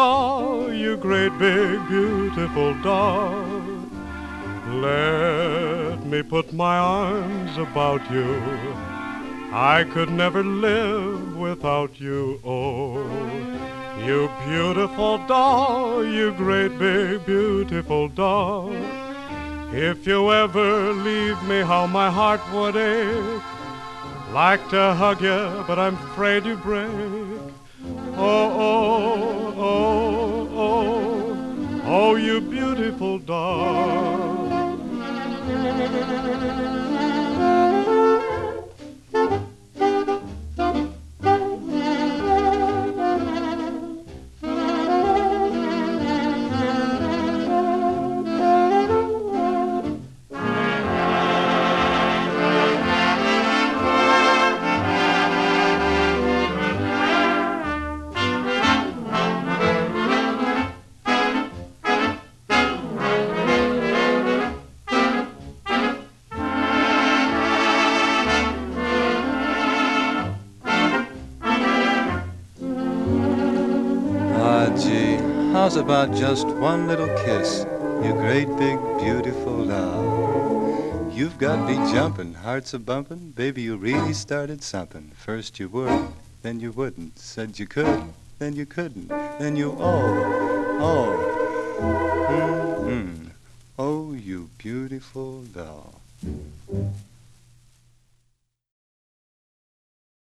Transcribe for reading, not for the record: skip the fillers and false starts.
doll, you great big beautiful doll. Let me put my arms about you. I could never live without you, oh. You beautiful doll, you great big beautiful doll. If you ever leave me, how my heart would ache. Like to hug you, but I'm afraid you break. Oh, oh, oh, oh, oh, you beautiful doll. Gee, how's about just one little kiss, you great big beautiful doll? You've got me jumping, hearts a bumping, baby, you really started something. First you would, then you wouldn't, said you could, then you couldn't, then you oh, you beautiful doll.